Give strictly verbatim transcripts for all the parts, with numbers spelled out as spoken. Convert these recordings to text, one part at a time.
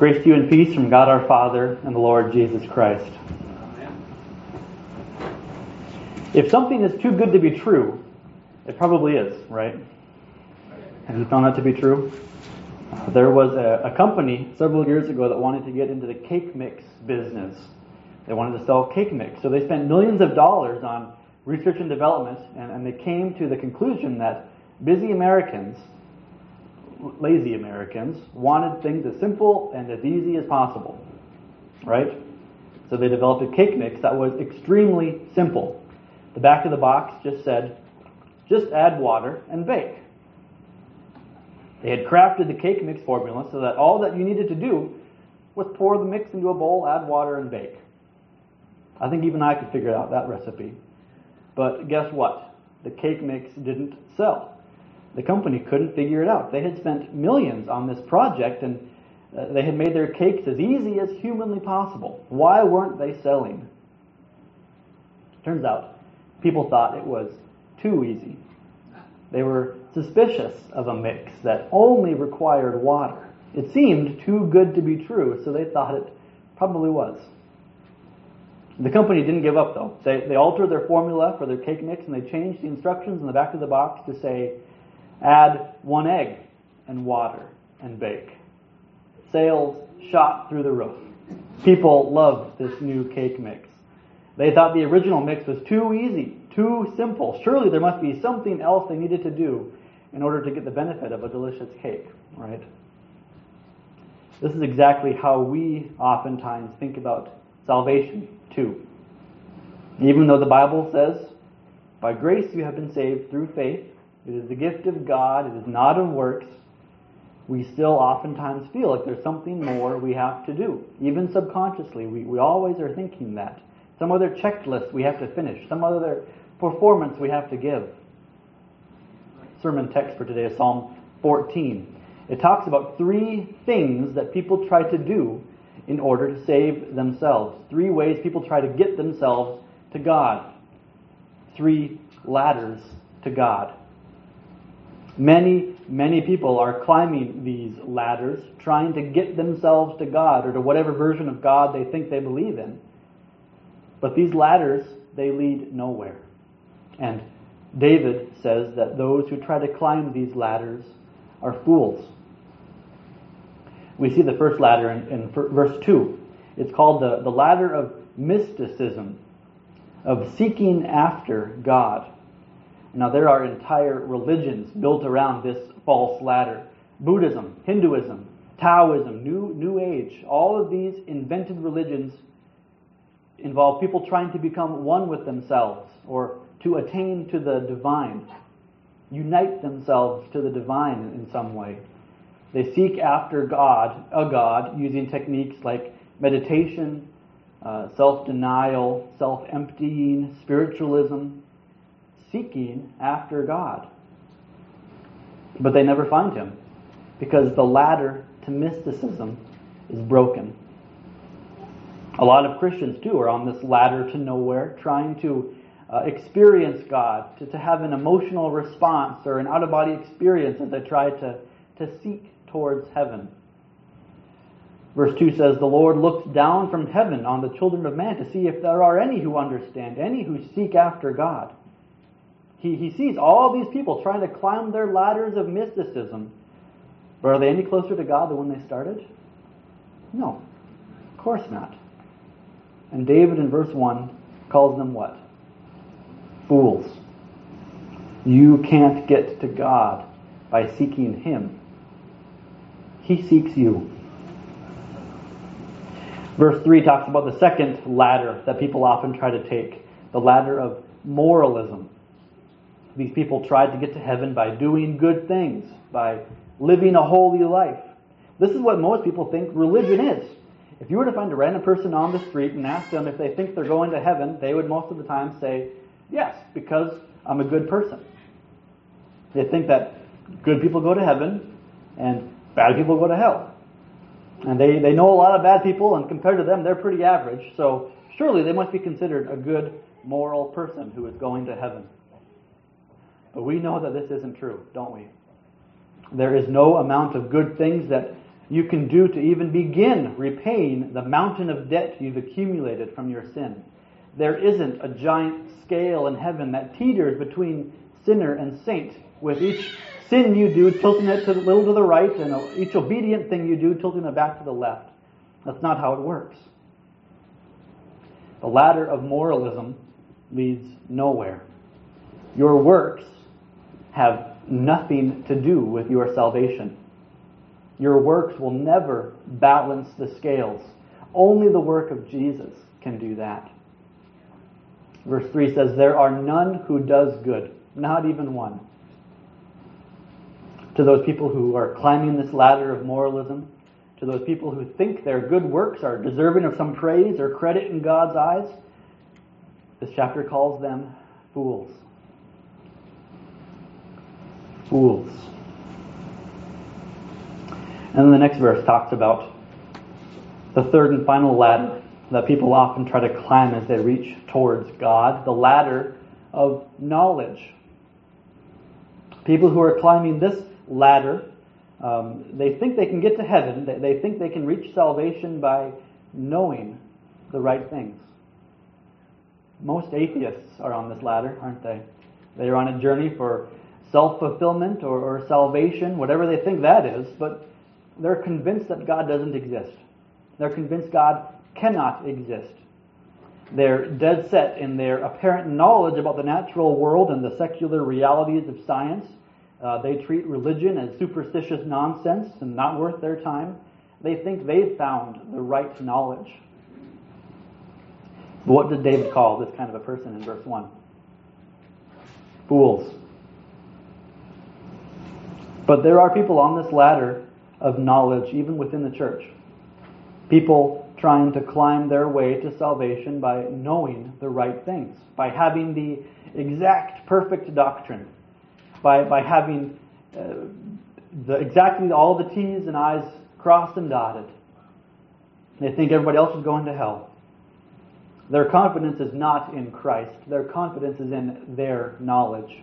Grace to you and peace from God our Father and the Lord Jesus Christ. If something is too good to be true, it probably is, right? Have you found that to be true? Uh, there was a, a company several years ago that wanted to get into the cake mix business. They wanted to sell cake mix. So they spent millions of dollars on research and development, and, and they came to the conclusion that busy Americans, lazy Americans, wanted things as simple and as easy as possible, right? So they developed a cake mix that was extremely simple. The back of the box just said, just add water and bake. They had crafted the cake mix formula so that all that you needed to do was pour the mix into a bowl, add water, and bake. I think even I could figure out that recipe. But guess what? The cake mix didn't sell. The company couldn't figure it out. They had spent millions on this project, and uh, they had made their cakes as easy as humanly possible. Why weren't they selling? Turns out, people thought it was too easy. They were suspicious of a mix that only required water. It seemed too good to be true, so they thought it probably was. The company didn't give up, though. They, they altered their formula for their cake mix, and they changed the instructions in the back of the box to say, add one egg and water and bake. Sales shot through the roof. People loved this new cake mix. They thought the original mix was too easy, too simple. Surely there must be something else they needed to do in order to get the benefit of a delicious cake, right? This is exactly how we oftentimes think about salvation, too. Even though the Bible says, by grace you have been saved through faith, it is the gift of God, it is not of works, we still oftentimes feel like there's something more we have to do. Even subconsciously, we, we always are thinking that. Some other checklist we have to finish, some other performance we have to give. Sermon text for today is Psalm fourteen. It talks about three things that people try to do in order to save themselves. Three ways people try to get themselves to God. Three ladders to God. Many, many people are climbing these ladders, trying to get themselves to God or to whatever version of God they think they believe in. But these ladders, they lead nowhere. And David says that those who try to climb these ladders are fools. We see the first ladder in, in verse two. It's called the, the ladder of mysticism, of seeking after God. Now, there are entire religions built around this false ladder. Buddhism, Hinduism, Taoism, New, New Age, all of these invented religions involve people trying to become one with themselves or to attain to the divine, unite themselves to the divine in some way. They seek after God, a God, using techniques like meditation, uh, self-denial, self-emptying, spiritualism, seeking after God. But they never find Him because the ladder to mysticism is broken. A lot of Christians, too, are on this ladder to nowhere, trying to uh, experience God, to, to have an emotional response or an out-of-body experience as they try to, to seek towards heaven. Verse two says, the Lord looks down from heaven on the children of man to see if there are any who understand, any who seek after God. He, he sees all these people trying to climb their ladders of mysticism. But are they any closer to God than when they started? No, of course not. And David in verse one calls them what? Fools. You can't get to God by seeking Him. He seeks you. Verse three talks about the second ladder that people often try to take, the ladder of moralism. These people tried to get to heaven by doing good things, by living a holy life. This is what most people think religion is. If you were to find a random person on the street and ask them if they think they're going to heaven, they would most of the time say, yes, because I'm a good person. They think that good people go to heaven and bad people go to hell. And they, they know a lot of bad people, and compared to them, they're pretty average. So surely they must be considered a good, moral person who is going to heaven. But we know that this isn't true, don't we? There is no amount of good things that you can do to even begin repaying the mountain of debt you've accumulated from your sin. There isn't a giant scale in heaven that teeters between sinner and saint, with each sin you do tilting it to a little to the right, and each obedient thing you do tilting it back to the left. That's not how it works. The ladder of moralism leads nowhere. Your works have nothing to do with your salvation. Your works will never balance the scales. Only the work of Jesus can do that. Verse three says, there are none who does good, not even one. To those people who are climbing this ladder of moralism, to those people who think their good works are deserving of some praise or credit in God's eyes, this chapter calls them fools. Fools. And then the next verse talks about the third and final ladder that people often try to climb as they reach towards God, the ladder of knowledge. People who are climbing this ladder, um, they think they can get to heaven, they, they think they can reach salvation by knowing the right things. Most atheists are on this ladder, aren't they? They are on a journey for self-fulfillment or, or salvation, whatever they think that is, but they're convinced that God doesn't exist. They're convinced God cannot exist. They're dead set in their apparent knowledge about the natural world and the secular realities of science. Uh, they treat religion as superstitious nonsense and not worth their time. They think they've found the right knowledge. But what did David call this kind of a person in verse one? Fools. But there are people on this ladder of knowledge, even within the church. People trying to climb their way to salvation by knowing the right things, by having the exact perfect doctrine, by by having uh, the exactly all the T's and I's crossed and dotted. They think everybody else is going to hell. Their confidence is not in Christ. Their confidence is in their knowledge.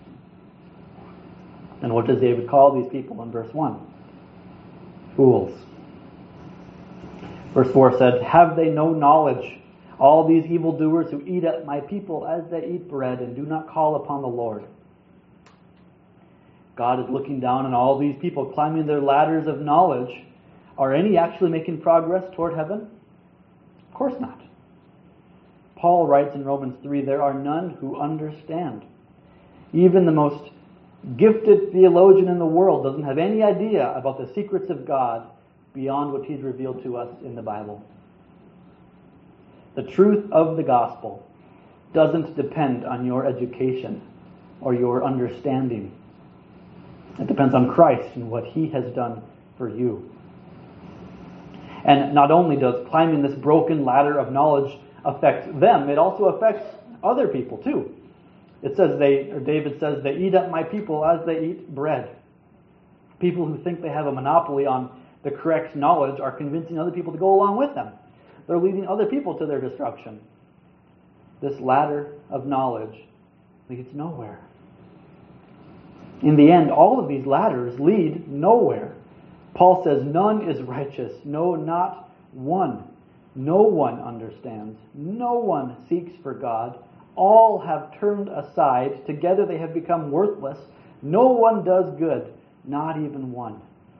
And what does David call these people in verse one? Fools. Verse four said, have they no knowledge, all these evildoers who eat up my people as they eat bread and do not call upon the Lord? God is looking down on all these people climbing their ladders of knowledge. Are any actually making progress toward heaven? Of course not. Paul writes in Romans three, there are none who understand. Even the most gifted theologian in the world doesn't have any idea about the secrets of God beyond what he's revealed to us in the Bible. The truth of the gospel doesn't depend on your education or your understanding. It depends on Christ and what he has done for you. And not only does climbing this broken ladder of knowledge affect them, it also affects other people too. It says they, or David says, they eat up my people as they eat bread. People who think they have a monopoly on the correct knowledge are convincing other people to go along with them. They're leading other people to their destruction. This ladder of knowledge leads nowhere. In the end, all of these ladders lead nowhere. Paul says, none is righteous. No, not one. No one understands. No one seeks for God. All have turned aside. Together they have become worthless. No one does good. Not even one.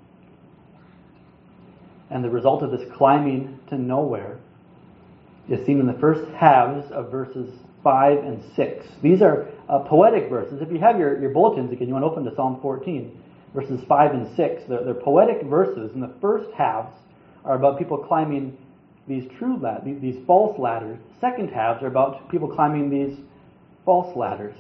And the result of this climbing to nowhere is seen in the first halves of verses five and six. These are uh, poetic verses. If you have your, your bulletins, again, you want to open to Psalm fourteen, verses five and six. They're, they're poetic verses, and the first halves are about people climbing these true ladders, these, these false ladders. Second halves are about people climbing these false ladders.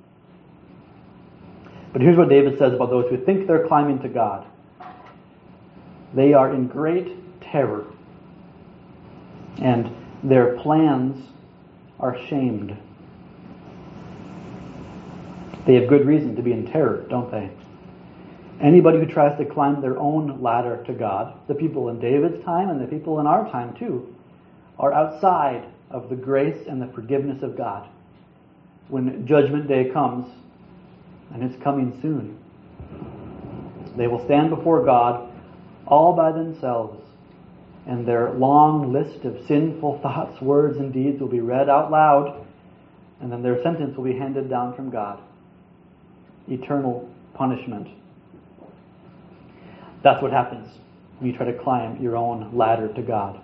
But here's what David says about those who think they're climbing to God. They are in great terror, and their plans are shamed. They have good reason to be in terror, don't they? Anybody who tries to climb their own ladder to God, the people in David's time and the people in our time too, are outside of the grace and the forgiveness of God. When Judgment Day comes, and it's coming soon, they will stand before God all by themselves, and their long list of sinful thoughts, words, and deeds will be read out loud, and then their sentence will be handed down from God. Eternal punishment. That's what happens when you try to climb your own ladder to God.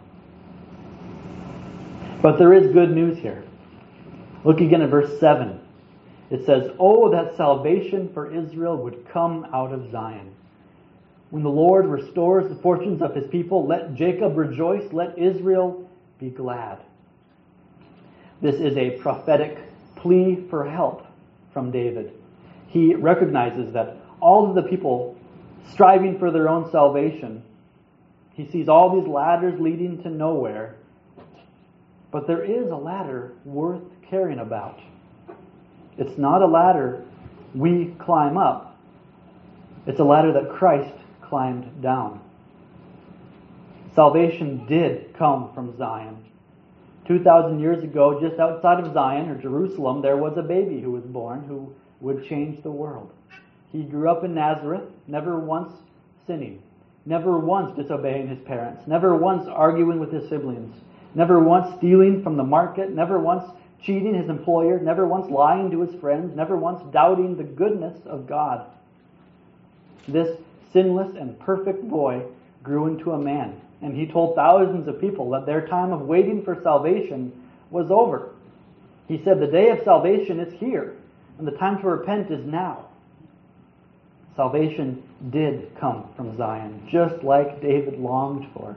But there is good news here. Look again at verse seven. It says, "Oh, that salvation for Israel would come out of Zion. When the Lord restores the fortunes of his people, let Jacob rejoice, let Israel be glad." This is a prophetic plea for help from David. He recognizes that all of the people striving for their own salvation, he sees all these ladders leading to nowhere, but there is a ladder worth caring about. It's not a ladder we climb up. It's a ladder that Christ climbed down. Salvation did come from Zion. two thousand years ago, just outside of Zion, or Jerusalem, there was a baby who was born who would change the world. He grew up in Nazareth, never once sinning, never once disobeying his parents, never once arguing with his siblings, never once stealing from the market, never once cheating his employer, never once lying to his friends, never once doubting the goodness of God. This sinless and perfect boy grew into a man, and he told thousands of people that their time of waiting for salvation was over. He said, "The day of salvation is here, and the time to repent is now." Salvation did come from Zion, just like David longed for.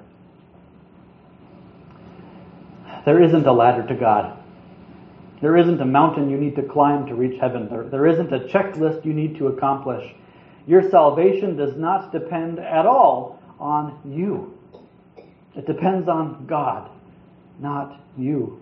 There isn't a ladder to God. There isn't a mountain you need to climb to reach heaven. There, there isn't a checklist you need to accomplish. Your salvation does not depend at all on you. It depends on God, not you.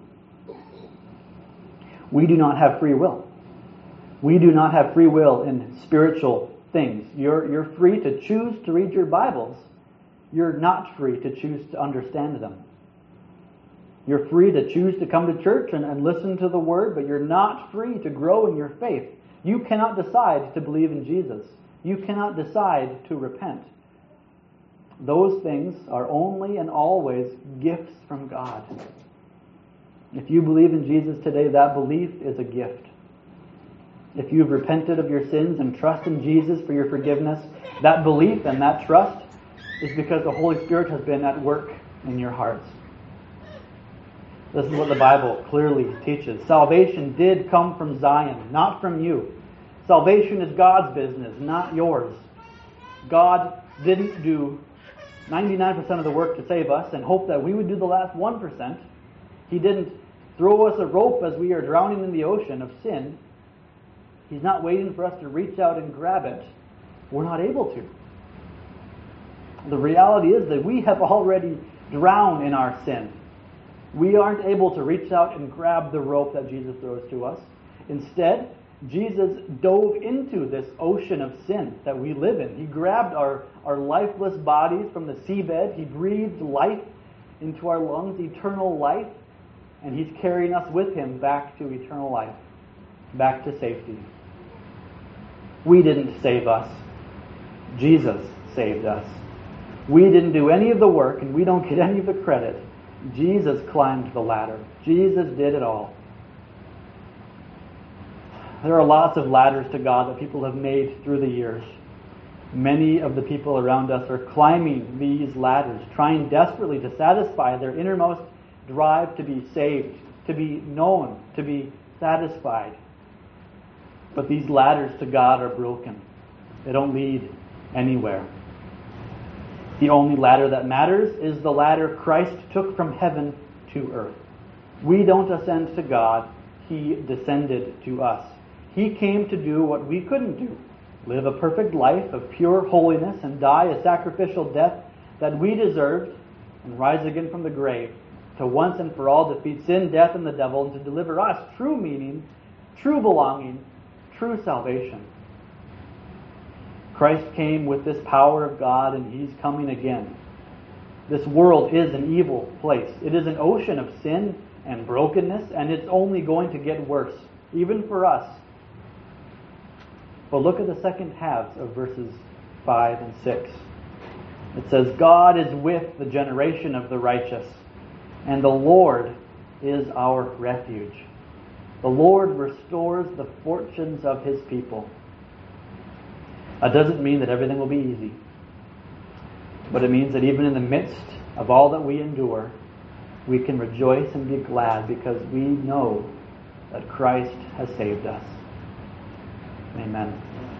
We do not have free will. We do not have free will in spiritual things. You're, you're free to choose to read your Bibles. You're not free to choose to understand them. You're free to choose to come to church and, and listen to the Word, but you're not free to grow in your faith. You cannot decide to believe in Jesus. You cannot decide to repent. Those things are only and always gifts from God. If you believe in Jesus today, that belief is a gift. If you've repented of your sins and trust in Jesus for your forgiveness, that belief and that trust is because the Holy Spirit has been at work in your hearts. This is what the Bible clearly teaches. Salvation did come from Zion, not from you. Salvation is God's business, not yours. God didn't do ninety-nine percent of the work to save us and hope that we would do the last one percent. He didn't throw us a rope as we are drowning in the ocean of sin. He's not waiting for us to reach out and grab it. We're not able to. The reality is that we have already drowned in our sin. We aren't able to reach out and grab the rope that Jesus throws to us. Instead, Jesus dove into this ocean of sin that we live in. He grabbed our, our lifeless bodies from the seabed. He breathed life into our lungs, eternal life, and He's carrying us with Him back to eternal life, back to safety. We didn't save us. Jesus saved us. We didn't do any of the work, and we don't get any of the credit. Jesus climbed the ladder. Jesus did it all. There are lots of ladders to God that people have made through the years. Many of the people around us are climbing these ladders, trying desperately to satisfy their innermost drive to be saved, to be known, to be satisfied. But these ladders to God are broken. They don't lead anywhere. The only ladder that matters is the ladder Christ took from heaven to earth. We don't ascend to God. He descended to us. He came to do what we couldn't do. Live a perfect life of pure holiness and die a sacrificial death that we deserved and rise again from the grave to once and for all defeat sin, death, and the devil and to deliver us true meaning, true belonging, true salvation. Christ came with this power of God, and He's coming again. This world is an evil place. It is an ocean of sin and brokenness, and it's only going to get worse, even for us. But look at the second halves of verses five and six. It says, God is with the generation of the righteous, and the Lord is our refuge. The Lord restores the fortunes of His people. That doesn't mean that everything will be easy, but it means that even in the midst of all that we endure, we can rejoice and be glad because we know that Christ has saved us. Amen.